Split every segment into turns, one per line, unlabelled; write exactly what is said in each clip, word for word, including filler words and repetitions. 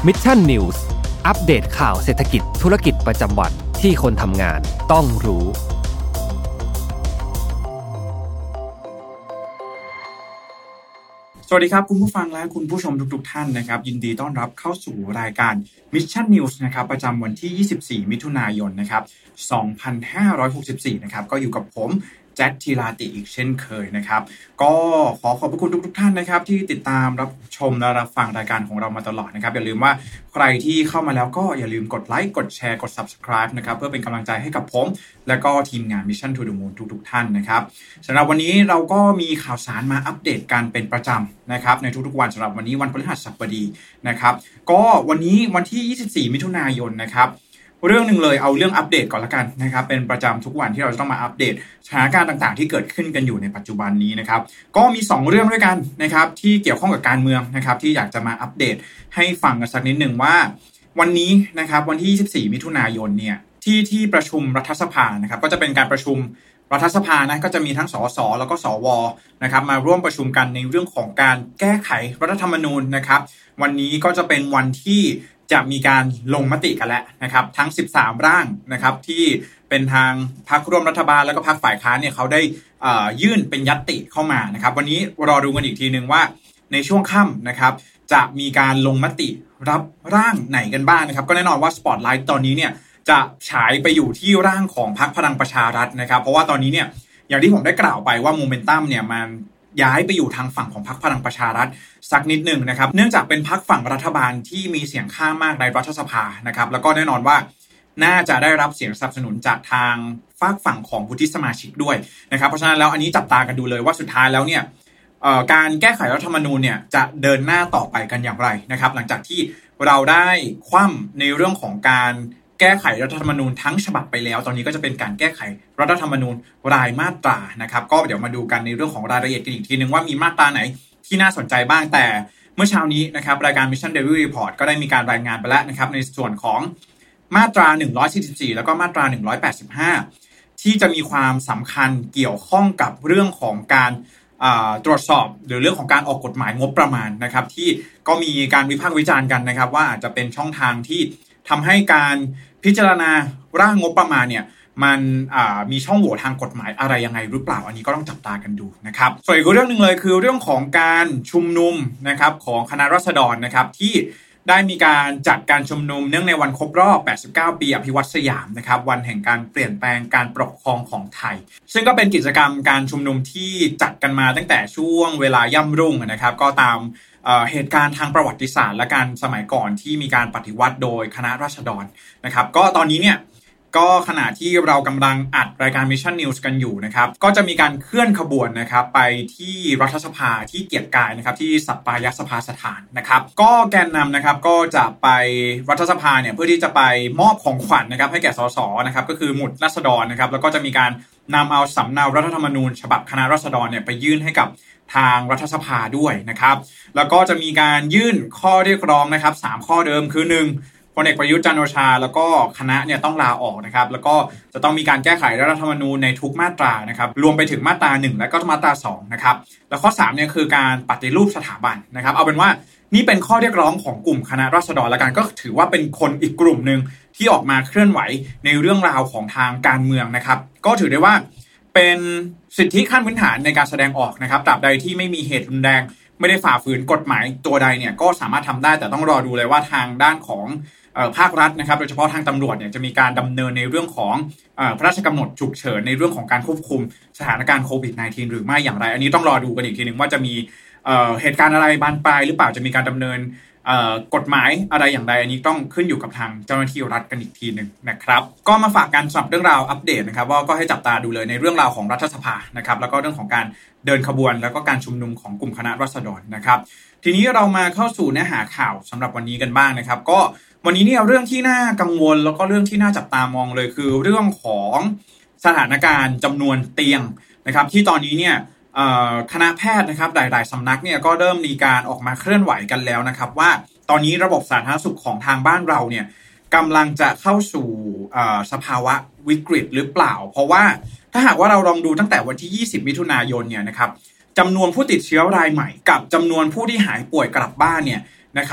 Mission News อัปเดตข่าวเศรษฐกิจธุรกิจประจำวันที่คนทำงานต้องรู้
สวัสดีครับคุณผู้ฟังและคุณผู้ชมทุกๆท่านนะครับยินดีต้อนรับเข้าสู่รายการ Mission News นะครับประจำวันที่ยี่สิบสี่มิถุนายนนะครับสองพันห้าร้อยหกสิบสี่นะครับก็อยู่กับผมแจ็คทีราติอีกเช่นเคยนะครับก็ขอขอบพระคุณทุกๆท่านนะครับที่ติดตามรับชมและรับฟังรายการของเรามาตลอดนะครับอย่าลืมว่าใครที่เข้ามาแล้วก็อย่าลืมกดไลค์กดแชร์กด Subscribe นะครับเพื่อเป็นกำลังใจให้กับผมและก็ทีมงาน Mission to the Moon ทุกๆท่านนะครับสำหรับวันนี้เราก็มีข่าวสารมาอัปเดตกันเป็นประจำนะครับในทุกๆวันสำหรับวันนี้วันพฤหัสบดีนะครับก็วันนี้วันที่ยี่สิบสี่มิถุนายนนะครับเรื่องหนึ่งเลยเอาเรื่องอัปเดตก่อนละกันนะครับเป็นประจำทุกวันที่เราจะต้องมาอัปเดตสถานการณ์ต่างๆที่เกิดขึ้นกันอยู่ในปัจจุบันนี้นะครับก็มีสองเรื่องด้วยกันนะครับที่เกี่ยวข้องกับการเมืองนะครับที่อยากจะมาอัปเดตให้ฟังกันสักนิดนึงว่าวันนี้นะครับวันที่ยี่สิบสี่มิถุนายนเนี่ยที่ที่ประชุมรัฐสภานะครับก็จะเป็นการประชุมรัฐสภานะก็จะมีทั้งสสแล้วก็สวนะครับมาร่วมประชุมกันในเรื่องของการแก้ไขรัฐธรรมนูญนะครับวันนี้ก็จะเป็นวันที่จะมีการลงมติกันแล้วนะครับทั้งสิบสามร่างนะครับที่เป็นทางพรรคร่วมรัฐบาลแล้วก็พรรคฝ่ายค้านเนี่ยเขาได้ยื่นเป็นญัตติเข้ามานะครับวันนี้รอดูกันอีกทีนึงว่าในช่วงค่ำนะครับจะมีการลงมติรับร่างไหนกันบ้างนะครับก็แน่นอนว่าสปอตไลท์ตอนนี้เนี่ยจะฉายไปอยู่ที่ร่างของพรรคพลังประชารัฐนะครับเพราะว่าตอนนี้เนี่ยอย่างที่ผมได้กล่าวไปว่าโมเมนตัมเนี่ยมันย้ายไปอยู่ทางฝั่งของพรรคพลังประชารัฐสักนิดหนึ่งนะครับเนื่องจากเป็นพรรคฝั่งรัฐบาลที่มีเสียงข้างมากในรัฐสภานะครับแล้วก็แน่นอนว่าน่าจะได้รับเสียงสนับสนุนจากทางฝากฝั่งของวุฒิสมาชิกด้วยนะครับเพราะฉะนั้นแล้วอันนี้จับตากันดูเลยว่าสุดท้ายแล้วเนี่ยการแก้ไขรัฐธรรมนูญเนี่ยจะเดินหน้าต่อไปกันอย่างไรนะครับหลังจากที่เราได้คว่ำในเรื่องของการแก้ไขรัฐธรรมนูญทั้งฉบับไปแล้วตอนนี้ก็จะเป็นการแก้ไขรัฐธรรมนูญรายมาตรานะครับก็เดี๋ยวมาดูกันในเรื่องของรายละเอียดกันอีกทีนึงว่ามีมาตราไหนที่น่าสนใจบ้างแต่เมื่อเช้านี้นะครับรายการ Mission Daily Report ก็ได้มีการรายงานไปแล้วนะครับในส่วนของมาตราหนึ่งร้อยสี่สิบสี่แล้วก็มาตราหนึ่งร้อยแปดสิบห้าที่จะมีความสำคัญเกี่ยวข้องกับเรื่องของการตรวจสอบหรือเรื่องของการออกกฎหมายงบประมาณนะครับที่ก็มีการวิพากษ์วิจารณ์กันนะครับว่าอาจจะเป็นช่องทางที่ทำให้การพิจารณาร่างงบประมาณเนี่ยมันมีช่องโหว่ทางกฎหมายอะไรยังไงหรือเปล่าอันนี้ก็ต้องจับตากันดูนะครับส่วนอีกเรื่องนึงเลยคือเรื่องของการชุมนุมนะครับของคณะราษฎรนะครับที่ได้มีการจัดการชุมนุมเนื่องในวันครบรอบแปดสิบเก้าปีอภิวัตสยามนะครับวันแห่งการเปลี่ยนแปลงการปกครองของไทยซึ่งก็เป็นกิจกรรมการชุมนุมที่จัดกันมาตั้งแต่ช่วงเวลาย่ำรุ่งนะครับก็ตามเหตุการณ์ทางประวัติศาสตร์และการสมัยก่อนที่มีการปฏิวัติโดยคณะราษฎรนะครับก็ตอนนี้เนี่ยก็ขณะที่เรากำลังอัดรายการ Mission News กันอยู่นะครับก็จะมีการเคลื่อนขบวนนะครับไปที่รัฐสภาที่เกียรติกายนะครับที่สัปปายสภาสถานนะครับก็แกนนำนะครับก็จะไปรัฐสภาเนี่ยเพื่อที่จะไปมอบของขวัญ นะครับให้แก่สสนะครับก็คือหมุดราษฎรนะครับแล้วก็จะมีการนำเอาสำเนารัฐธรรมนูญฉบับคณะราษฎรเนี่ยไปยื่นให้กับทางรัฐสภาด้วยนะครับแล้วก็จะมีการยื่นข้อเรียกร้องนะครับสามข้อเดิมคือหนึ่งพลเอกประยุทธ์จันทร์โอชาแล้วก็คณะเนี่ยต้องลาออกนะครับแล้วก็จะต้องมีการแก้ไขรัฐธรรมนูญในทุกมาตรานะครับรวมไปถึงมาตราหนึ่งและก็มาตราสองนะครับแล้วข้อสามเนี่ยคือการปฏิรูปสถาบันนะครับเอาเป็นว่านี่เป็นข้อเรียกร้องของกลุ่มคณะราษฎรละกันก็ถือว่าเป็นคนอีกกลุ่มนึงที่ออกมาเคลื่อนไหวในเรื่องราวของทางการเมืองนะครับก็ถือได้ว่าเป็นสิทธิขั้นพื้นฐานในการแสดงออกนะครับตราบใดที่ไม่มีเหตุรุนแรงไม่ได้ฝ่าฝืนกฎหมายตัวใดเนี่ยก็สามารถทำได้แต่ต้องรอดูเลยว่าทางด้านของภาครัฐนะครับโดยเฉพาะทางตำรวจเนี่ยจะมีการดำเนินในเรื่องของพระราชกำหนดฉุกเฉินในเรื่องของการควบคุมสถานการณ์โควิด สิบเก้า หรือไม่อย่างไรอันนี้ต้องรอดูกันอีกทีนึงว่าจะมีเหตุการณ์อะไรบานปลายหรือเปล่าจะมีการดำเนินกฎหมายอะไรอย่างไรอันนี้ต้องขึ้นอยู่กับทางเจ้าหน้าที่รัฐกันอีกทีนึงนะครับก็มาฝากกันสำหรับเรื่องราวอัปเดตนะครับว่าก็ให้จับตาดูเลยในเรื่องราวของรัฐสภานะครับแล้วก็เรื่องของการเดินขบวนแล้วก็การชุมนุมของกลุ่มคณะราษฎรนะครับทีนี้เรามาเข้าสู่เนื้อหาข่าวสำหรับวันนี้กันบ้างนะครับก็วันนี้เนี่ยเรื่องที่น่ากังวลแล้วก็เรื่องที่น่าจับตามองเลยคือเรื่องของสถานการณ์จำนวนเตียงนะครับที่ตอนนี้เนี่ยคณะแพทย์นะครับหลายๆสำนักเนี่ยก็เริ่มมีการออกมาเคลื่อนไหวกันแล้วนะครับว่าตอนนี้ระบบสาธารณสุขของทางบ้านเราเนี่ยกำลังจะเข้าสู่สภาวะวิกฤตหรือเปล่าเพราะว่าถ้าหากว่าเราลองดูตั้งแต่วันที่ยี่สิบมิถุนายนเนี่ยนะครับจำนวนผู้ติดเชื้อรายใหม่กับจำนวนผู้ที่หายป่วยกลับบ้านเนี่ยนะครับ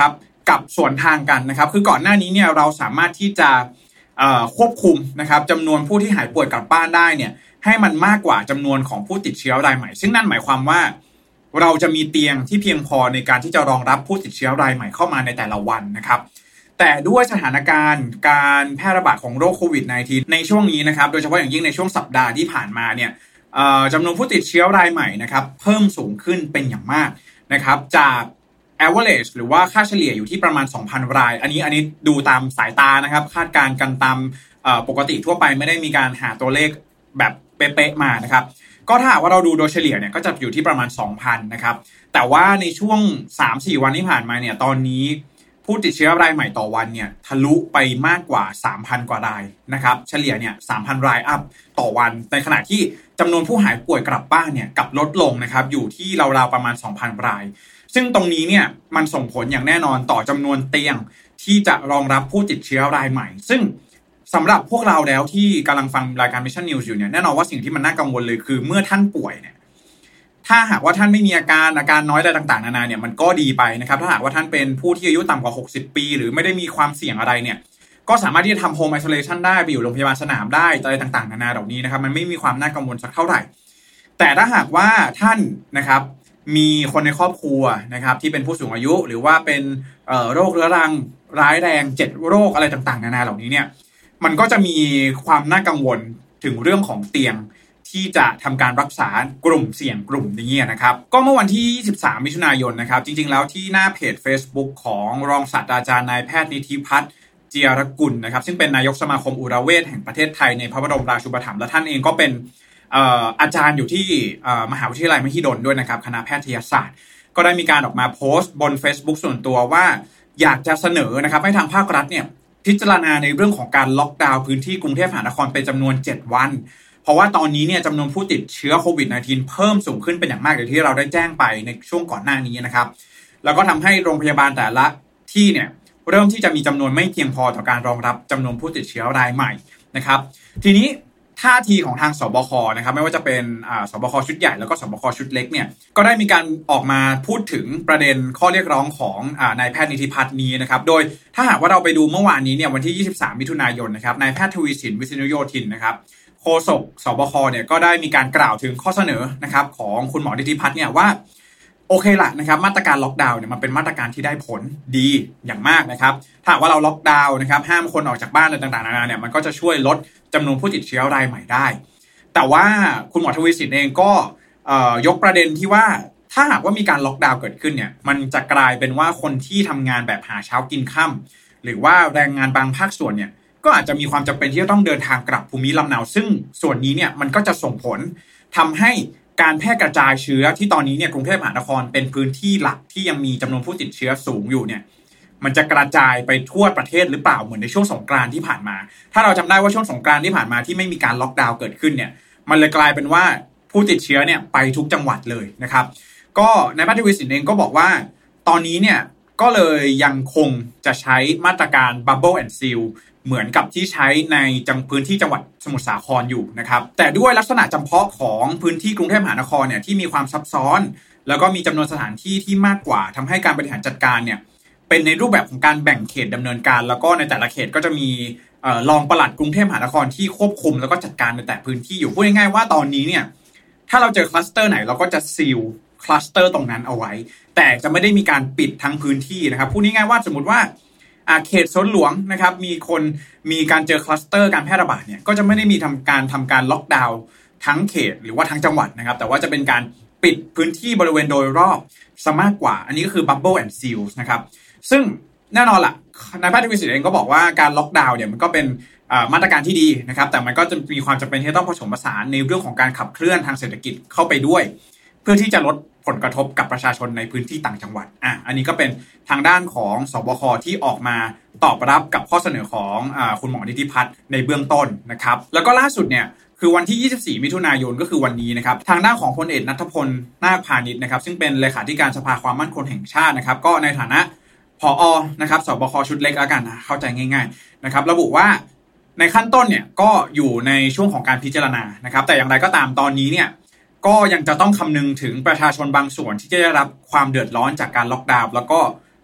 กับสวนทางกันนะครับคือก่อนหน้านี้เนี่ยเราสามารถที่จะควบคุมนะครับจำนวนผู้ที่หายป่วยกลับบ้านได้เนี่ยให้มันมากกว่าจำนวนของผู้ติดเชื้อรายใหม่ซึ่งนั่นหมายความว่าเราจะมีเตียงที่เพียงพอในการที่จะรองรับผู้ติดเชื้อรายใหม่เข้ามาในแต่ละวันนะครับแต่ด้วยสถานการณ์การแพร่ระบาดของโรคโควิด สิบเก้า ในช่วงนี้นะครับโดยเฉพาะอย่างยิ่งในช่วงสัปดาห์ที่ผ่านมาเนี่ยจำนวนผู้ติดเชื้อรายใหม่นะครับเพิ่มสูงขึ้นเป็นอย่างมากนะครับจาก average หรือว่าค่าเฉลี่ยอยู่ที่ประมาณ สองพัน รายอันนี้อันนี้ดูตามสายตานะครับคาดการณ์กันตามปกติทั่วไปไม่ได้มีการหาตัวเลขแบบเป๊ะๆมานะครับก็ถ้าว่าเราดูโดยเฉลี่ยเนี่ยก็จะอยู่ที่ประมาณ สองพัน นะครับแต่ว่าในช่วง สามถึงสี่ วันที่ผ่านมาเนี่ยตอนนี้ผู้ติดเชื้อรายใหม่ต่อวันเนี่ยทะลุไปมากกว่า สามพัน กว่ารายนะครับเฉลี่ยเนี่ย สามพัน รายอัพต่อวันในขณะที่จำนวนผู้หายป่วยกลับบ้านเนี่ยกลับลดลงนะครับอยู่ที่ราวๆประมาณ สองพัน รายซึ่งตรงนี้เนี่ยมันส่งผลอย่างแน่นอนต่อจำนวนเตียงที่จะรองรับผู้ติดเชื้อรายใหม่ซึ่งสำหรับพวกเราแล้วที่กำลังฟังรายการ Mission News อยู่เนี่ยแน่นอนว่าสิ่งที่มันน่ากังวลเลยคือเมื่อท่านป่วยเนี่ยถ้าหากว่าท่านไม่มีอาการอาการน้อยอะไรต่างๆนานาเนี่ยมันก็ดีไปนะครับถ้าหากว่าท่านเป็นผู้ที่อายุต่ำกว่าหกสิบปีหรือไม่ได้มีความเสี่ยงอะไรเนี่ยก็สามารถที่จะทำ Home Isolation ได้ไปอยู่โรงพยาบาลสนามได้อะไรต่างๆนานาเหล่านี้นะครับมันไม่มีความน่ากังวลสักเท่าไหร่แต่ถ้าหากว่าท่านนะครับมีคนในครอบครัวนะครับที่เป็นผู้สูงอายุหรือว่าเป็นเอ่อโรคเรื้อรังร้ายแรงเจ็ดโรคอะไรต่างๆนานาเหล่านี้เนี่ยมันก็จะมีความน่ากังวลถึงเรื่องของเตียงที่จะทำการรักษากลุ่มเสี่ยงกลุ่มนี้นะครับก็เมื่อวันที่ยี่สิบสามมิถุนายนนะครับจริงๆแล้วที่หน้าเพจ Facebook ของรองศาสตราจารย์นายแพทย์นิธิพัฒน์เจียรกุลนะครับซึ่งเป็นนายกสมาคมอุระเวชแห่งประเทศไทยในพระบรมราชูปถัมภ์และท่านเองก็เป็นอาจารย์อยู่ที่มหาวิทยาลัยมหิดลด้วยนะครับคณะแพทยศาสตร์ก็ได้มีการออกมาโพสต์บน Facebook ส่วนตัวว่าอยากจะเสนอนะครับให้ทางภาครัฐเนี่ยพิจารณาในเรื่องของการล็อกดาวน์พื้นที่กรุงเทพมหานครเป็นจำนวนเจ็ดวันเพราะว่าตอนนี้เนี่ยจำนวนผู้ติดเชื้อโควิด สิบเก้า เพิ่มสูงขึ้นเป็นอย่างมากอย่างที่เราได้แจ้งไปในช่วงก่อนหน้านี้นะครับแล้วก็ทำให้โรงพยาบาลแต่ละที่เนี่ยเริ่มที่จะมีจำนวนไม่เพียงพอต่อการรองรับจำนวนผู้ติดเชื้อรายใหม่นะครับทีนี้ท่าทีของทางสบคนะครับไม่ว่าจะเป็นสบคชุดใหญ่แล้วก็สบคชุดเล็กเนี่ยก็ได้มีการออกมาพูดถึงประเด็นข้อเรียกร้องของนายแพทย์นิธิพัฒน์นี้นะครับโดยถ้าหากว่าเราไปดูเมื่อวานนี้เนี่ยวันที่ยี่สิบสามมิถุนายนนะครับนายแพทย์ทวีสินวิษณุโยธินนะครับโฆษกสบคเนี่ยก็ได้มีการกล่าวถึงข้อเสนอนะครับของคุณหมอนิธิพัฒน์เนี่ยว่าโอเคละนะครับมาตรการล็อกดาวน์เนี่ยมันเป็นมาตรการที่ได้ผลดีอย่างมากนะครับถ้าว่าเราล็อกดาวน์นะครับห้ามคนออกจากบ้านอะไรต่างๆนานาเนี่ยมันก็จะช่วยลดจำนวนผู้ติดเชื้อรายใหม่ได้แต่ว่าคุณหมอทวีสินเองก็ยกประเด็นที่ว่าถ้าหากว่ามีการล็อกดาวน์เกิดขึ้นเนี่ยมันจะกลายเป็นว่าคนที่ทำงานแบบหาเช้ากินค่ำหรือว่าแรงงานบางภาคส่วนเนี่ยก็อาจจะมีความจำเป็นที่จะต้องเดินทางกลับภูมิลำเนาซึ่งส่วนนี้เนี่ยมันก็จะส่งผลทำให้การแพร่กระจายเชื้อที่ตอนนี้เนี่ยกรุงเทพมหานครเป็นพื้นที่หลักที่ยังมีจำนวนผู้ติดเชื้อสูงอยู่เนี่ยมันจะกระจายไปทั่วประเทศหรือเปล่าเหมือนในช่วงสงกรานต์ที่ผ่านมาถ้าเราจำได้ว่าช่วงสงกรานต์ที่ผ่านมาที่ไม่มีการล็อกดาวน์เกิดขึ้นเนี่ยมันเลยกลายเป็นว่าผู้ติดเชื้อเนี่ยไปทุกจังหวัดเลยนะครับก็นายแพทย์ทวีสินเองก็บอกว่าตอนนี้เนี่ยก็เลยยังคงจะใช้มาตรการ Bubble and Seal เหมือนกับที่ใช้ในจังพื้นที่จังหวัดสมุทรสาครอยู่นะครับแต่ด้วยลักษณะจำเพาะของพื้นที่กรุงเทพมหานครเนี่ยที่มีความซับซ้อนแล้วก็มีจำนวนสถานที่ที่มากกว่าทำให้การบริหารจัดการเนี่ยเป็นในรูปแบบของการแบ่งเขตดำเนินการแล้วก็ในแต่ละเขตก็จะมีรองปลัดกรุงเทพมหานครที่ควบคุมแล้วก็จัดการในแต่พื้นที่อยู่พูดง่ายๆว่าตอนนี้เนี่ยถ้าเราเจอคลัสเตอร์ไหนเราก็จะซีลคลัสเตอร์ตรงนั้นเอาไว้แต่จะไม่ได้มีการปิดทั้งพื้นที่นะครับพูดง่ายๆว่าสมมติว่าเขตสวนหลวงนะครับมีคนมีการเจอคลัสเตอร์การแพร่ระบาดเนี่ยก็จะไม่ได้มีทำการทำการล็อกดาวน์ทั้งเขตหรือว่าทั้งจังหวัดนะครับแต่ว่าจะเป็นการปิดพื้นที่บริเวณโดยรอบซะมากกว่าอันนี้ก็คือ Bubble and Seal นะครับซึ่งแน่นอนล่ะนายแพทย์ทวีสินเองก็บอกว่าการล็อกดาวน์เนี่ยมันก็เป็นมาตรการที่ดีนะครับแต่มันก็จะมีความจำเป็นที่ต้องผสมผสานในเรื่องของการขับเคลื่อนทางเศรษฐกิจเข้าไปด้วยเพื่อที่จะลดผลกระทบกับประชาชนในพื้นที่ต่างจังหวัดอ่ะอันนี้ก็เป็นทางด้านของสบคที่ออกมาตอบรับกับข้อเสนอของอ่าคุณหมอนิธิพัฒน์ในเบื้องต้นนะครับแล้วก็ล่าสุดเนี่ยคือวันที่ยี่สิบสี่มิถุนายนก็คือวันนี้นะครับทางด้านของพลเอกณัฐพลนาคพานิชนะครับซึ่งเป็นเลขาธิการสภาความมั่นคงแห่งชาตินะครับก็ในฐานะผอ.นะครับสบคชุดเล็กแล้วกันนะเข้าใจง่ายๆนะครับระบุว่าในขั้นต้นเนี่ยก็อยู่ในช่วงของการพิจารณานะครับแต่อย่างไรก็ตามตอนนี้เนี่ยก็ยังจะต้องคำนึงถึงประชาชนบางส่วนที่จะได้รับความเดือดร้อนจากการล็อกดาวน์แล้วก็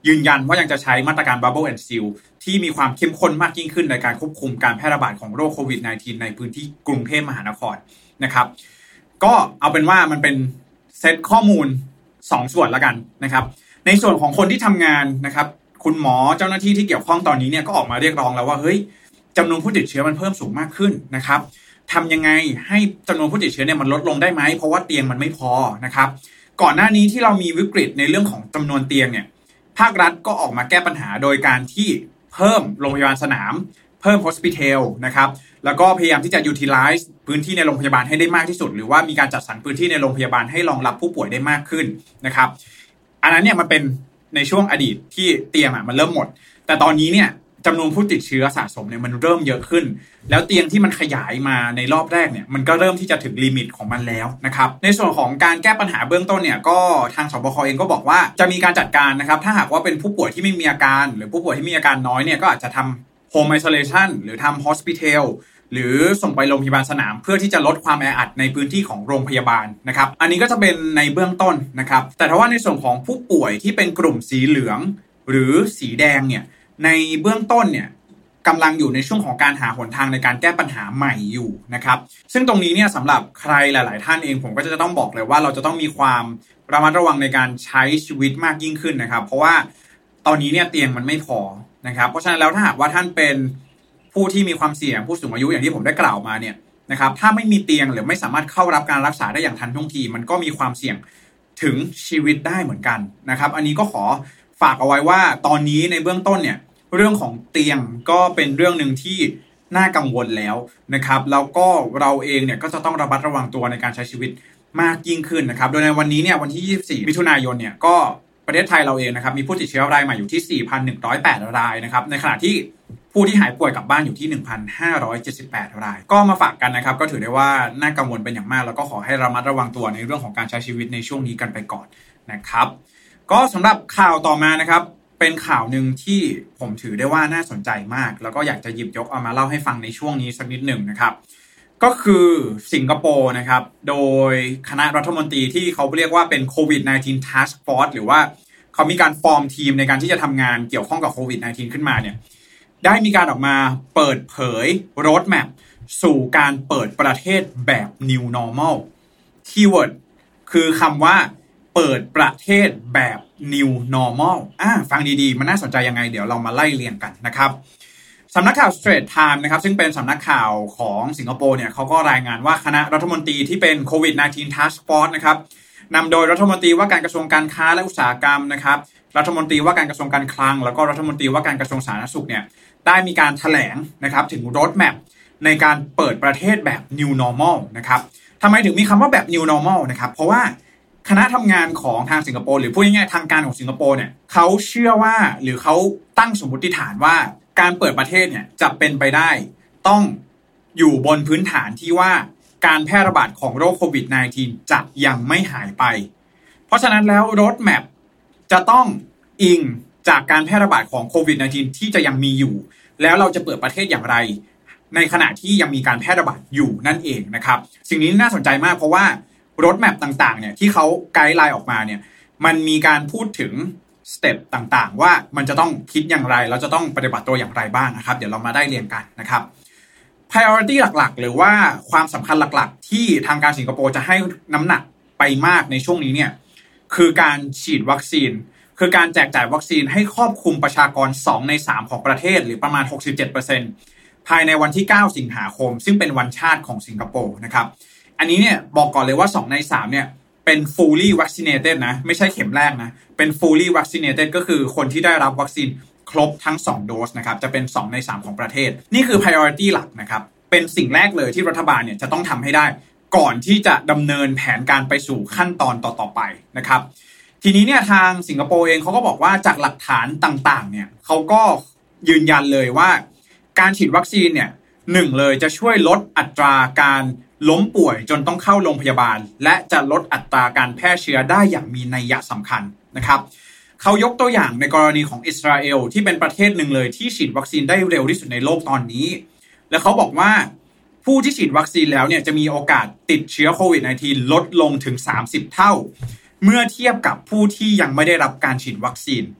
ยืนยันว่ายังจะใช้มาตรการ Bubble and Seal ที่มีความเข้มข้นมากยิ่งขึ้นในการควบคุมการแพร่ระบาดของโรคโควิด สิบเก้า ในพื้นที่กรุงเทพมหานครนะครับก็เอาเป็นว่ามันเป็นเซตข้อมูลสองส่วนละกันนะครับในส่วนของคนที่ทำงานนะครับคุณหมอเจ้าหน้าที่ที่เกี่ยวข้องตอนนี้เนี่ยก็ออกมาเรียกร้องแล้วว่าเฮ้ยจำนวนผู้ติดเชื้อมันเพิ่มสูงมากขึ้นนะครับทำยังไงให้จำนวนผู้ติดเชื้อเนี่ยมันลดลงได้ไหมเพราะว่าเตียงมันไม่พอนะครับก่อนหน้านี้ที่เรามีวิกฤตในเรื่องของจำนวนเตียงเนี่ยภาครัฐก็ออกมาแก้ปัญหาโดยการที่เพิ่มโรงพยาบาลสนามเพิ่ม hospital นะครับแล้วก็พยายามที่จะ utilize พื้นที่ในโรงพยาบาลให้ได้มากที่สุดหรือว่ามีการจัดสรรพื้นที่ในโรงพยาบาลให้รองรับผู้ป่วยได้มากขึ้นนะครับอันนั้นเนี่ยมันเป็นในช่วงอดีตที่เตียงอ่ะมันเริ่มหมดแต่ตอนนี้เนี่ยจำนวนผู้ติดเชื้อสะสมเนี่ยมันเริ่มเยอะขึ้นแล้วเตียงที่มันขยายมาในรอบแรกเนี่ยมันก็เริ่มที่จะถึงลิมิตของมันแล้วนะครับในส่วนของการแก้ปัญหาเบื้องต้นเนี่ยก็ทางสบคเองก็บอกว่าจะมีการจัดการนะครับถ้าหากว่าเป็นผู้ป่วยที่ไม่มีอาการหรือผู้ป่วยที่มีอาการน้อยเนี่ยก็อาจจะทำ home isolation หรือทำ hospital หรือส่งไปโรงพยาบาลสนามเพื่อที่จะลดความแออัดในพื้นที่ของโรงพยาบาลนะครับอันนี้ก็จะเป็นในเบื้องต้นนะครับแต่ถ้าว่าในส่วนของผู้ป่วยที่เป็นกลุ่มสีเหลืองหรือสีแดงเนี่ยในเบื้องต้นเนี่ยกำลังอยู่ในช่วงของการหาหนทางในการแก้ปัญหาใหม่อยู่นะครับซึ่งตรงนี้เนี่ยสำหรับใครหลายๆท่านเองผมก็จะต้องบอกเลยว่าเราจะต้องมีความระมัดระวังในการใช้ชีวิตมากยิ่งขึ้นนะครับเพราะว่าตอนนี้เนี่ยเตียงมันไม่พอนะครับเพราะฉะนั้นแล้วถ้าหากว่าท่านเป็นผู้ที่มีความเสี่ยงผู้สูงอายุอย่างที่ผมได้กล่าวมาเนี่ยนะครับถ้าไม่มีเตียงหรือไม่สามารถเข้ารับการรักษาได้อย่างทันท่วงทีมันก็มีความเสี่ยงถึงชีวิตได้เหมือนกันนะครับอันนี้ก็ขอฝากเอาไว้ว่าตอนนี้ในเบื้องต้นเนี่ยเรื่องของเตียงก็เป็นเรื่องหนึ่งที่น่ากังวลแล้วนะครับแล้วก็เราเองเนี่ยก็จะต้องระมัดระวังตัวในการใช้ชีวิตมากยิ่งขึ้นนะครับโดยในวันนี้เนี่ยวันที่ยี่สิบสี่มิถุนายนเนี่ยก็ประเทศไทยเราเองนะครับมีผู้ติดเชื้อรายใหม่อยู่ที่ สี่พันหนึ่งร้อยแปด รายนะครับในขณะที่ผู้ที่หายป่วยกลับบ้านอยู่ที่ หนึ่งพันห้าร้อยเจ็ดสิบแปด รายก็มาฝากกันนะครับก็ถือได้ว่าน่ากังวลเป็นอย่างมากแล้วก็ขอให้ระมัดระวังตัวในเรื่องของการใช้ชีวิตในช่วงนี้กันไปก่อนนะครับก็สำหรับข่าวต่อมานะครับเป็นข่าวหนึ่งที่ผมถือได้ว่าน่าสนใจมากแล้วก็อยากจะหยิบยกเอามาเล่าให้ฟังในช่วงนี้สักนิดหนึ่งนะครับก็คือสิงคโปร์นะครับโดยคณะรัฐมนตรีที่เขาเรียกว่าเป็นโควิด สิบเก้า Task Force หรือว่าเขามีการฟอร์มทีมในการที่จะทำงานเกี่ยวข้องกับโควิด สิบเก้า ขึ้นมาเนี่ยได้มีการออกมาเปิดเผย roadmap สู่การเปิดประเทศแบบ New Normal คีย์เวิร์ดคือคำว่าเปิดประเทศแบบ New Normal อ่ะฟังดีๆมันน่าสนใจยังไงเดี๋ยวเรามาไล่เรียงกันนะครับสำนักข่าว Straits Times นะครับซึ่งเป็นสำนักข่าวของสิงคโปร์เนี่ยเขาก็รายงานว่าคณะรัฐมนตรีที่เป็นโควิด สิบเก้า Task Force นะครับนำโดยรัฐมนตรีว่าการกระทรวงการค้าและอุตสาหกรรมนะครับรัฐมนตรีว่าการกระทรวงการคลังแล้วก็รัฐมนตรีว่าการกระทรวงสาธารณสุขเนี่ยได้มีการแถลงนะครับถึง roadmap ในการเปิดประเทศแบบ New Normal นะครับทำไมถึงมีคำว่าแบบ New Normal นะครับเพราะว่าคณะทำงานของทางสิงคโปร์หรือพูดง่ายๆทางการของสิงคโปร์เนี่ยเขาเชื่อว่าหรือเขาตั้งสมมติฐานว่าการเปิดประเทศเนี่ยจะเป็นไปได้ต้องอยู่บนพื้นฐานที่ว่าการแพร่ระบาดของโรคโควิด สิบเก้า จะยังไม่หายไปเพราะฉะนั้นแล้ว roadmap จะต้องอิงจากการแพร่ระบาดของโควิด สิบเก้า ที่จะยังมีอยู่แล้วเราจะเปิดประเทศอย่างไรในขณะที่ยังมีการแพร่ระบาดอยู่นั่นเองนะครับสิ่งนี้น่าสนใจมากเพราะว่ารถแมพต่างๆเนี่ยที่เขาไกด์ไลน์ออกมาเนี่ยมันมีการพูดถึงสเต็ปต่างๆว่ามันจะต้องคิดอย่างไรเราจะต้องปฏิบัติตัวอย่างไรบ้างนะครับเดี๋ยวเรามาได้เรียนกันนะครับ priority หลักๆหรือว่าความสำคัญหลักๆที่ทางการสิงคโปร์จะให้น้ำหนักไปมากในช่วงนี้เนี่ยคือการฉีดวัคซีนคือการแจกจ่ายวัคซีนให้ครอบคลุมประชากรสองในสามของประเทศหรือประมาณ หกสิบเจ็ดเปอร์เซ็นต์ ภายในวันที่เก้าสิงหาคมซึ่งเป็นวันชาติของสิงคโปร์นะครับอันนี้เนี่ยบอกก่อนเลยว่าสองในสามเนี่ยเป็น fully vaccinated นะไม่ใช่เข็มแรกนะเป็น fully vaccinated ก็คือคนที่ได้รับวัคซีนครบทั้งสองโดสนะครับจะเป็นสองในสามของประเทศนี่คือ priority หลักนะครับเป็นสิ่งแรกเลยที่รัฐบาลเนี่ยจะต้องทำให้ได้ก่อนที่จะดำเนินแผนการไปสู่ขั้นตอนต่อๆไปนะครับทีนี้เนี่ยทางสิงคโปร์เองเขาก็บอกว่าจากหลักฐานต่างๆเนี่ยเขาก็ยืนยันเลยว่าการฉีดวัคซีนเนี่ยหนึ่งเลยจะช่วยลดอัตราการล้มป่วยจนต้องเข้าโรงพยาบาลและจะลดอัตราการแพร่เชื้อได้อย่างมีนัยสำคัญนะครับเขายกตัวอย่างในกรณีของอิสราเอลที่เป็นประเทศหนึ่งเลยที่ฉีดวัคซีนได้เร็วที่สุดในโลกตอนนี้และเขาบอกว่าผู้ที่ฉีดวัคซีนแล้วเนี่ยจะมีโอกาสติดเชื้อโควิด สิบเก้า ลดลงถึงสามสิบเท่าเมื่อเทียบกับผู้ที่ยังไม่ได้รับการฉีดวัคซีน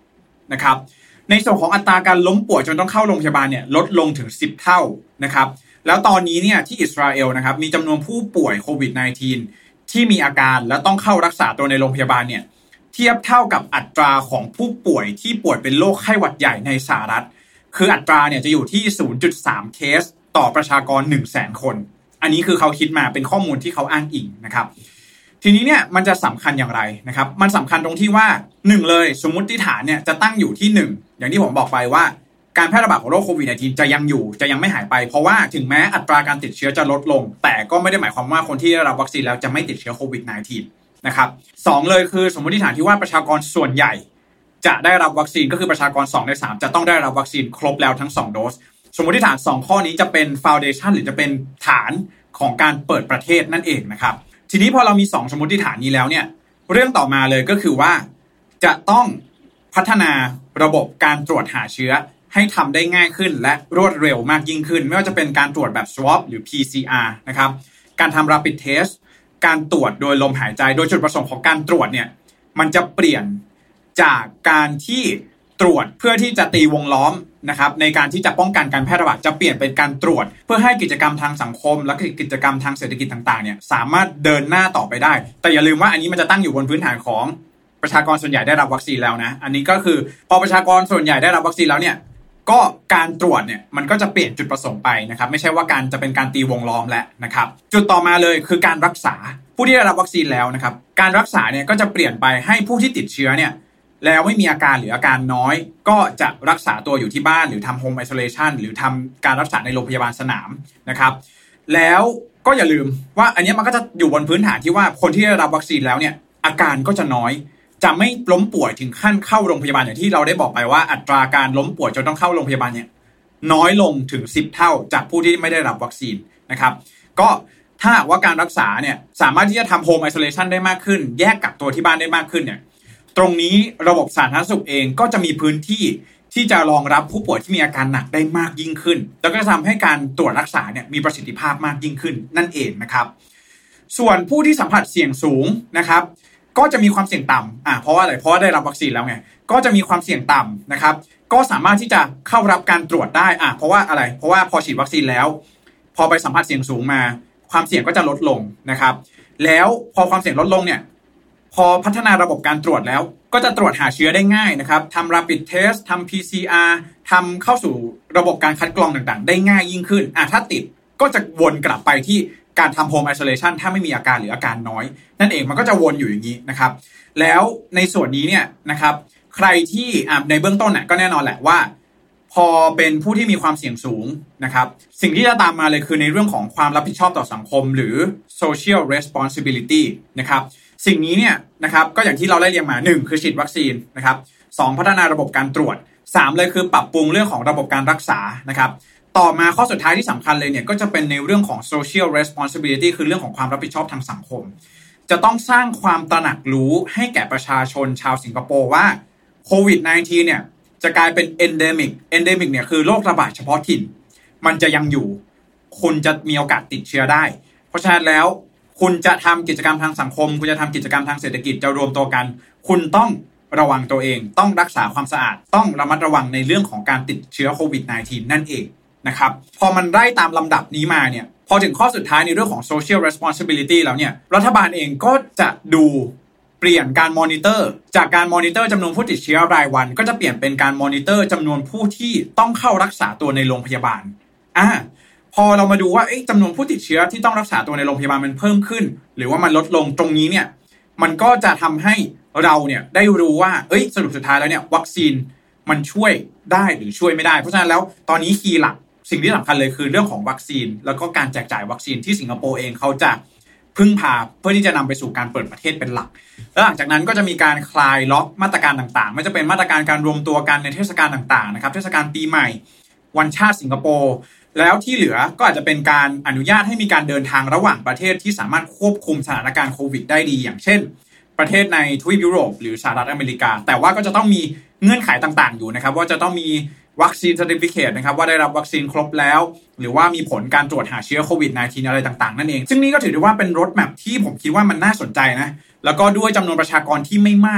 นะครับในส่วนของอัตราการล้มป่วยจนต้องเข้าโรงพยาบาลเนี่ยลดลงถึงสิบเท่านะครับแล้วตอนนี้เนี่ยที่อิสราเอลนะครับมีจำนวนผู้ป่วยโควิด สิบเก้า ที่มีอาการและต้องเข้ารักษาตัวในโรงพยาบาลเนี่ยเทียบเท่ากับอัตราของผู้ป่วยที่ป่วยเป็นโรคไข้หวัดใหญ่ในสหรัฐคืออัตราเนี่ยจะอยู่ที่ ศูนย์จุดสาม เคสต่อประชากร หนึ่งแสน คนอันนี้คือเขาคิดมาเป็นข้อมูลที่เขาอ้างอิงนะครับทีนี้เนี่ยมันจะสำคัญอย่างไรนะครับมันสำคัญตรงที่ว่าหนึ่งเลยสมมุติฐานเนี่ยจะตั้งอยู่ที่หนึ่งอย่างที่ผมบอกไปว่าการแพร่ระบาดของโรคโควิด สิบเก้า จะยังอยู่จะยังไม่หายไปเพราะว่าถึงแม้อัตราการติดเชื้อจะลดลงแต่ก็ไม่ได้หมายความว่าคนที่ได้รับวัคซีนแล้วจะไม่ติดเชื้อโควิด สิบเก้า นะครับสองเลยคือสมมติฐานที่ว่าประชากรส่วนใหญ่จะได้รับวัคซีนก็คือประชากรสองในสามจะต้องได้รับวัคซีนครบแล้วทั้งสองโดสสมมติฐานสองข้อนี้จะเป็นฟาวเดชั่นหรือจะเป็นฐานของการเปิดประเทศนั่นเองนะครับทีนี้พอเรามีสองสมมติฐานนี้แล้วเนี่ยเรื่องต่อมาเลยก็คือว่าจะต้องพัฒนาระบบการตรวจหาเชื้อให้ทำได้ง่ายขึ้นและรวดเร็วมากยิ่งขึ้นไม่ว่าจะเป็นการตรวจแบบ swab หรือ พี ซี อาร์ นะครับการทำ rapid test การตรวจโดยลมหายใจโดยจุดประสงค์ของการตรวจเนี่ยมันจะเปลี่ยนจากการที่ตรวจเพื่อที่จะตีวงล้อมนะครับในการที่จะป้องกันการแพร่ระบาดจะเปลี่ยนเป็นการตรวจเพื่อให้กิจกรรมทางสังคมและกิจกรรมทางเศรษฐกิจต่างๆเนี่ยสามารถเดินหน้าต่อไปได้แต่อย่าลืมว่าอันนี้มันจะตั้งอยู่บนพื้นฐานของประชากรส่วนใหญ่ได้รับวัคซีนแล้วนะอันนี้ก็คือพอประชากรส่วนใหญ่ได้รับวัคซีนแล้วเนี่ยก็การตรวจเนี่ยมันก็จะเปลี่ยนจุดประสงค์ไปนะครับไม่ใช่ว่าการจะเป็นการตีวงล้อมแล้วนะครับจุดต่อมาเลยคือการรักษาผู้ที่ได้รับวัคซีนแล้วนะครับการรักษาเนี่ยก็จะเปลี่ยนไปให้ผู้ที่ติดเชื้อเนี่ยแล้วไม่มีอาการหรืออาการน้อยก็จะรักษาตัวอยู่ที่บ้านหรือทำโฮมไอโซเลชันหรือทำการรักษาในโรงพยาบาลสนามนะครับแล้วก็อย่าลืมว่าอันนี้มันก็จะอยู่บนพื้นฐานที่ว่าคนที่ได้รับวัคซีนแล้วเนี่ยอาการก็จะน้อยจะไม่ล้มป่วยถึงขั้นเข้าโรงพยาบาลอย่างที่เราได้บอกไปว่าอัตราการล้มป่วยจนต้องเข้าโรงพยาบาลเนี่ยน้อยลงถึงสิบเท่าจากผู้ที่ไม่ได้รับวัคซีนนะครับก็ถ้าว่าการรักษาเนี่ยสามารถที่จะทำโฮมไอโซเลชันได้มากขึ้นแยกกักตัวที่บ้านได้มากขึ้นเนี่ยตรงนี้ระบบสาธารณสุขเองก็จะมีพื้นที่ที่จะรองรับผู้ป่วยที่มีอาการหนักได้มากยิ่งขึ้นแล้วก็จะทำให้การตรวจรักษาเนี่ยมีประสิทธิภาพมากยิ่งขึ้นนั่นเองนะครับส่วนผู้ที่สัมผัสเสี่ยงสูงนะครับก็จะมีความเสี่ยงต่ำอ่าเพราะว่าอะไรเพราะว่าได้รับวัคซีนแล้วไงก็จะมีความเสี่ยงต่ำนะครับก็สามารถที่จะเข้ารับการตรวจได้อ่าเพราะว่าอะไรเพราะว่าพอฉีดวัคซีนแล้วพอไปสัมผัสเสี่ยงสูงมาความเสี่ยงก็จะลดลงนะครับแล้วพอความเสี่ยงลดลงเนี่ยพอพัฒนาระบบการตรวจแล้วก็จะตรวจหาเชื้อได้ง่ายนะครับทำ rapid test ทำ พี ซี อาร์ ทำเข้าสู่ระบบการคัดกรองต่างๆได้ง่ายยิ่งขึ้นอ่ะถ้าติดก็จะวนกลับไปที่การทำ home isolation ถ้าไม่มีอาการหรืออาการน้อยนั่นเองมันก็จะวนอยู่อย่างนี้นะครับแล้วในส่วนนี้เนี่ยนะครับใครที่อ่ะในเบื้องต้นน่ะก็แน่นอนแหละว่าพอเป็นผู้ที่มีความเสี่ยงสูงนะครับสิ่งที่จะตามมาเลยคือในเรื่องของความรับผิดชอบต่อสังคมหรือ social responsibility นะครับสิ่งนี้เนี่ยนะครับก็อย่างที่เราได้เรียนมาหนึ่งคือฉีดวัคซีนนะครับสองพัฒนาระบบการตรวจสามเลยคือปรับปรุงเรื่องของระบบการรักษานะครับต่อมาข้อสุดท้ายที่สำคัญเลยเนี่ยก็จะเป็นในเรื่องของ social responsibility คือเรื่องของความรับผิดชอบทางสังคมจะต้องสร้างความตระหนักรู้ให้แก่ประชาชนชาวสิงคโปร์ว่าโควิด สิบเก้า เนี่ยจะกลายเป็น endemic endemic เนี่ยคือโรคระบาดเฉพาะถิ่นมันจะยังอยู่คุณจะมีโอกาสติดเชื้อได้เพราะฉะนั้นแล้วคุณจะทำกิจกรรมทางสังคมคุณจะทำกิจกรรมทางเศรษฐกิจจะรวมตัวกันคุณต้องระวังตัวเองต้องรักษาความสะอาดต้องระมัดระวังในเรื่องของการติดเชื้อโควิด สิบเก้า นั่นเองนะครับพอมันไล่ตามลำดับนี้มาเนี่ยพอถึงข้อสุดท้ายในเรื่องของ social responsibility แล้วเนี่ยรัฐบาลเองก็จะดูเปลี่ยนการมอนิเตอร์จากการมอนิเตอร์จำนวนผู้ติดเชื้อรายวันก็จะเปลี่ยนเป็นการมอนิเตอร์จำนวนผู้ที่ต้องเข้ารักษาตัวในโรงพยาบาลอ่าพอเรามาดูว่าจำนวนผู้ติดเชื้อที่ต้องรักษาตัวในโรงพยาบาลมันเพิ่มขึ้นหรือว่ามันลดลงตรงนี้เนี่ยมันก็จะทำให้เราเนี่ยได้รู้ว่าเอ้ยสรุปสุดท้ายแล้วเนี่ยวัคซีนมันช่วยได้หรือช่วยไม่ได้เพราะฉะนั้นแล้วตอนนี้คีย์หลักสิ่งที่สำคัญเลยคือเรื่องของวัคซีนแล้วก็การแจกจ่ายวัคซีนที่สิงคโปร์เองเขาจะพึ่งพาเพื่อที่จะนำไปสู่การเปิดประเทศเป็นหลักแล้วหลังจากนั้นก็จะมีการคลายล็อกมาตรการต่างๆไม่ว่าจะเป็นมาตรการการรวมตัวกันในเทศกาลต่างๆนะครับเทศกาลปีใหม่วันชาติสิงคโปร์แล้วที่เหลือก็อาจจะเป็นการอนุญาตให้มีการเดินทางระหว่างประเทศที่สามารถควบคุมสถานการณ์โควิดได้ดีอย่างเช่นประเทศในทวีปยุโรปหรือสหรัฐอเมริกาแต่ว่าก็จะต้องมีเงื่อนไขต่างๆอยู่นะครับว่าจะต้องมีวัคซีน certificate นะครับว่าได้รับวัคซีนครบแล้วหรือว่ามีผลการตรวจหาเชื้อโควิด สิบเก้า อะไรต่างๆนั่นเองซึ่งนี่ก็ถือได้ว่าเป็น road map ที่ผมคิดว่ามันน่าสนใจนะแล้วก็ด้วยจำนวนประชากรที่ไม่มาก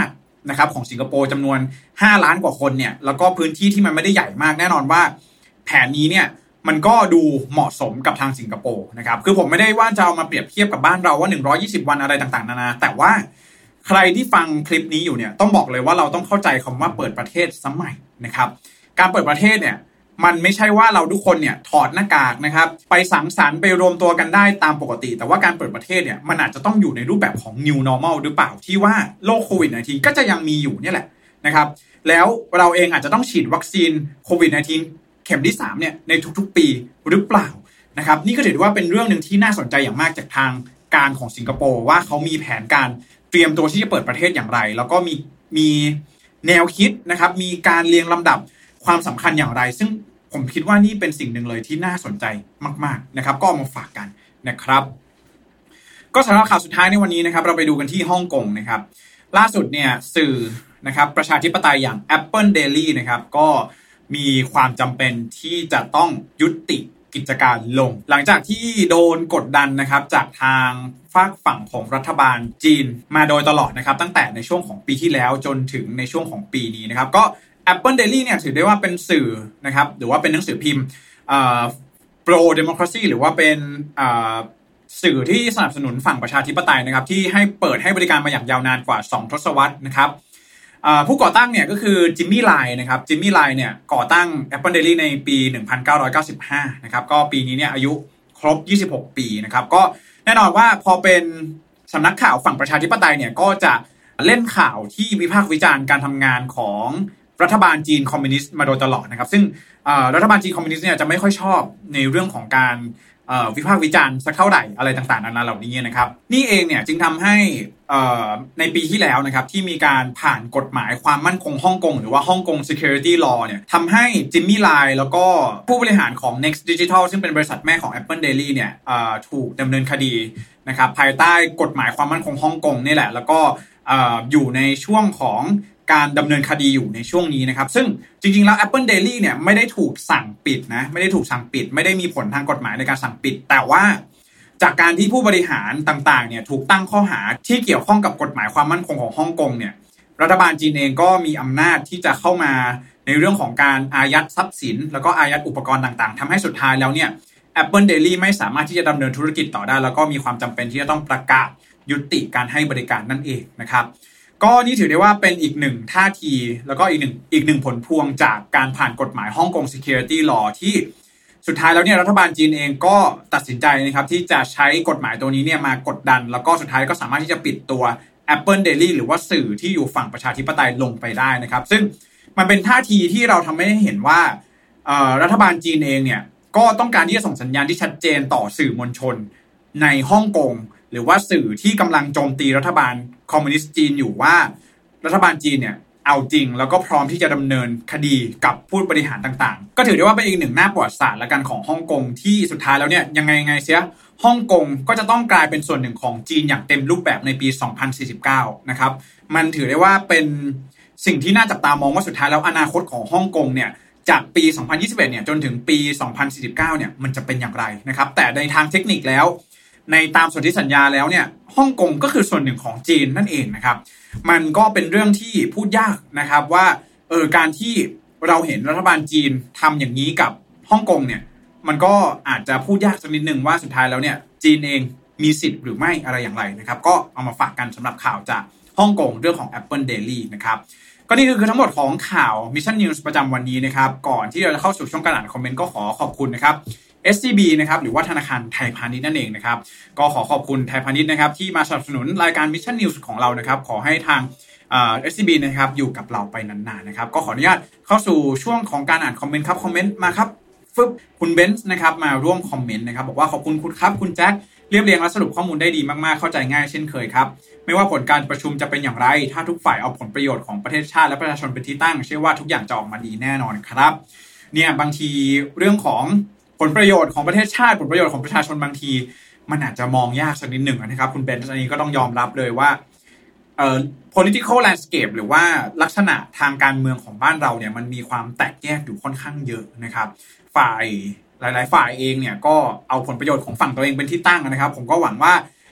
นะครับของสิงคโปร์จำนวนห้าล้านกว่าคนเนี่ยแล้วก็พื้นที่ที่มันไม่ได้ใหญ่มากแน่นอนว่าแผนนี้เนี่ยมันก็ดูเหมาะสมกับทางสิงคโปร์นะครับคือผมไม่ได้ว่าจะเอามาเปรียบเทียบกับบ้านเราว่าหนึ่งร้อยยี่สิบวันอะไรต่างๆนานาแต่ว่าใครที่ฟังคลิปนี้อยู่เนี่ยต้องบอกเลยว่าเราต้องเข้าใจคำว่าเปิดประเทศสมัยนะครับการเปิดประเทศเนี่ยมันไม่ใช่ว่าเราทุกคนเนี่ยถอดหน้ากากนะครับไปสังสรรค์ไปรวมตัวกันได้ตามปกติแต่ว่าการเปิดประเทศเนี่ยมันอาจจะต้องอยู่ในรูปแบบของ new normal หรือเปล่าที่ว่าโรคโควิด สิบเก้า ก็จะยังมีอยู่เนี่ยแหละนะครับแล้วเราเองอาจจะต้องฉีดวัคซีนโควิด สิบเก้า เข็มที่สามเนี่ยในทุกๆปีหรือเปล่านะครับนี่ก็ถือว่าเป็นเรื่องนึงที่น่าสนใจอย่างมากจากทางการของสิงคโปร์ว่าเขามีแผนการเตรียมตัวที่จะเปิดประเทศอย่างไรแล้วก็มีมีแนวคิดนะครับมีการเรียงลำดับความสำคัญอย่างไรซึ่งผมคิดว่านี่เป็นสิ่งหนึ่งเลยที่น่าสนใจมากๆนะครับก็เอามาฝากกันนะครับก็สำหรับข่าวสุดท้ายในวันนี้นะครับเราไปดูกันที่ฮ่องกงนะครับล่าสุดเนี่ยสื่อนะครับประชาธิปไตยอย่าง Apple Daily นะครับก็มีความจำเป็นที่จะต้องยุติกิจการลงหลังจากที่โดนกดดันนะครับจากทางฝากฝั่งของรัฐบาลจีนมาโดยตลอดนะครับตั้งแต่ในช่วงของปีที่แล้วจนถึงในช่วงของปีนี้นะครับก็ Apple Daily เนี่ยถือได้ว่าเป็นสื่อนะครับหรือว่าเป็นหนังสือพิมพ์อ่า pro democracy หรือว่าเป็นอ่าสื่อที่สนับสนุนฝั่งประชาธิปไตยนะครับที่ให้เปิดให้บริการมาอย่างยาวนานกว่าสองทศวรรษนะครับผู้ก่อตั้งเนี่ยก็คือจิมมี่ไลน์นะครับจิมมี่ไลน์เนี่ยก่อตั้ง Apple Daily ในปีหนึ่งพันเก้าร้อยเก้าสิบห้านะครับก็ปีนี้เนี่ยอายุครบยี่สิบหกปีนะครับก็แน่นอนว่าพอเป็นสำนักข่าวฝั่งประชาธิปไตยเนี่ยก็จะเล่นข่าวที่วิพากษ์วิจารณ์การทำงานของรัฐบาลจีนคอมมิวนิสต์มาโดยตลอดนะครับซึ่งรัฐบาลจีนคอมมิวนิสต์เนี่ยจะไม่ค่อยชอบในเรื่องของการวิพากษ์วิจารณ์สักเท่าไหร่อะไรต่างๆนานาเหล่านี้นะครับนี่เองเนี่ยจึงทำให้ในปีที่แล้วนะครับที่มีการผ่านกฎหมายความมั่นคงฮ่องกงหรือว่าฮ่องกง security law เนี่ยทำให้จิมมี่ไลน์แล้วก็ผู้บริหารของ Next Digital ซึ่งเป็นบริษัทแม่ของ Apple Daily เนี่ยถูกดำเนินคดีนะครับภายใต้กฎหมายความมั่นคงฮ่องกงนี่แหละแล้วก็อยู่ในช่วงของการดำเนินคดีอยู่ในช่วงนี้นะครับซึ่งจริงๆแล้ว Apple Daily เนี่ยไม่ได้ถูกสั่งปิดนะไม่ได้ถูกสั่งปิดไม่ได้มีผลทางกฎหมายในการสั่งปิดแต่ว่าจากการที่ผู้บริหารต่างๆเนี่ยถูกตั้งข้อหาที่เกี่ยวข้องกับกฎหมายความมั่นคงของฮ่องกงเนี่ยรัฐบาลจีนเองก็มีอำนาจที่จะเข้ามาในเรื่องของการอายัดทรัพย์สินแล้วก็อายัดอุปกรณ์ต่างๆทำให้สุดท้ายแล้วเนี่ย Apple Daily ไม่สามารถที่จะดำเนินธุรกิจต่อได้แล้วก็มีความจำเป็นที่จะต้องประกาศยุติการให้บริการนั่นเองนะครับก็นี่ถือได้ว่าเป็นอีกหนึ่งท่าทีแล้วก็อีกหนึ่งอีกหนึ่งผลพวงจากการผ่านกฎหมายฮ่องกง Security Law ที่สุดท้ายแล้วเนี่ยรัฐบาลจีนเองก็ตัดสินใจนะครับที่จะใช้กฎหมายตัวนี้เนี่ยมากดดันแล้วก็สุดท้ายก็สามารถที่จะปิดตัว Apple Daily หรือว่าสื่อที่อยู่ฝั่งประชาธิปไตยลงไปได้นะครับซึ่งมันเป็นท่าทีที่เราทำให้เห็นว่ารัฐบาลจีนเองเนี่ยก็ต้องการที่จะส่งสัญญาณที่ชัดเจนต่อสื่อมวลชนในฮ่องกงหรือว่าสื่อที่กำลังโจมตีรัฐบาลคอมมิวนิสต์จีนอยู่ว่ารัฐบาลจีนเนี่ยเอาจริงแล้วก็พร้อมที่จะดำเนินคดีกับผู้บริหารต่างๆก็ถือได้ว่าเป็นอีกหนึ่งหน้าประวัติศาสตร์ละกันของฮ่องกงที่สุดท้ายแล้วเนี่ยยังไงไงเสียฮ่องกงก็จะต้องกลายเป็นส่วนหนึ่งของจีนอย่างเต็มรูปแบบในปีสองพันสี่สิบเก้านะครับมันถือได้ว่าเป็นสิ่งที่น่าจับตามองว่าสุดท้ายแล้วอนาคตของฮ่องกงเนี่ยจากปีสองพันยี่สิบเอ็ดเนี่ยจนถึงปีสองพันสี่สิบเก้าเนี่ยมันจะเป็นอย่างไรนะครับแต่ในทางเทคนิคแล้วในตามสนธิสัญญาแล้วเนี่ยฮ่องกงก็คือส่วนหนึ่งของจีนนั่นเองนะครับมันก็เป็นเรื่องที่พูดยากนะครับว่าเออการที่เราเห็นรัฐบาลจีนทำอย่างนี้กับฮ่องกงเนี่ยมันก็อาจจะพูดยากสักนิดนึงว่าสุดท้ายแล้วเนี่ยจีนเองมีสิทธิ์หรือไม่อะไรอย่างไรนะครับก็เอามาฝากกันสำหรับข่าวจากฮ่องกงเรื่องของ Apple Daily นะครับก็นี่คือทั้งหมดของข่าว Mission News ประจำวันนี้นะครับก่อนที่เราจะเข้าสู่ช่วงการอ่านคอมเมนต์ก็ขอขอบคุณนะครับเอส ซี บี นะครับหรือว่าธนาคารไทยพาณิชย์นั่นเองนะครับก็ขอขอบคุณไทยพาณิชย์นะครับที่มาสนับสนุนรายการ Mission News ของเรานะครับขอให้ทางเอ่อ เอส ซี บี นะครับอยู่กับเราไปนานๆนะครับก็ขออนุญาตเข้าสู่ช่วงของการอ่านคอมเมนต์ครับคอมเมนต์มาครับฟึบคุณเบนซ์นะครับมาร่วมคอมเมนต์นะครับบอกว่าขอบคุณคุณครับคุณแจ็คเรียบเรียงและสรุปข้อมูลได้ดีมากๆเข้าใจง่ายเช่นเคยครับไม่ว่าผลการประชุมจะเป็นอย่างไรถ้าทุกฝ่ายเอาผลประโยชน์ของประเทศชาติและประชาชนเป็นที่ตั้งเชื่อว่าทุกอย่างจะออกมาดีแน่นอนครับเนี่ยบางทีเรื่องของผลประโยชน์ของประเทศชาติผลประโยชน์ของประชาชนบางทีมันอาจจะมองยากสักนิดหนึ่งนะครับคุณเบนซ์อันนี้ก็ต้องยอมรับเลยว่าเอ่อ political landscape หรือว่าลักษณะทางการเมืองของบ้านเราเนี่ยมันมีความแตกแยกอยู่ค่อนข้างเยอะนะครับฝ่ายหลายๆฝ่ายเองเนี่ยก็เอาผลประโยชน์ของฝั่งตัวเองเป็นที่ตั้งนะครับผมก็หวังว่า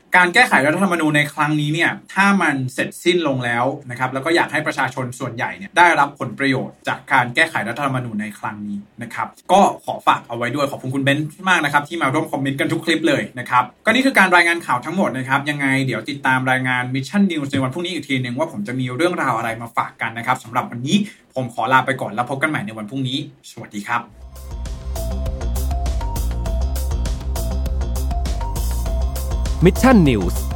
การแก้ไขรัฐธรรมนูญในครั้งนี้เนี่ยถ้ามันเสร็จสิ้นลงแล้วนะครับแล้วก็อยากให้ประชาชนส่วนใหญ่เนี่ยได้รับผลประโยชน์จากการแก้ไขรัฐธรรมนูญในครั้งนี้นะครับก็ขอฝากเอาไว้ด้วยขอบคุณคุณเบนซ์มากนะครับที่มาร่วมคอมเมนต์กันทุกคลิปเลยนะครับก็นี่คือการรายงานข่าวทั้งหมดนะครับยังไงเดี๋ยวติดตามรายงาน Mission News ในวันพรุ่งนี้อีกทีนึงว่าผมจะมีเรื่องราวอะไรมาฝากกันนะครับสำหรับวันนี้ผมขอลาไปก่อนแล้วพบกันใหม่ในวันพรุ่งนี้สวัสดีครับ
Mission News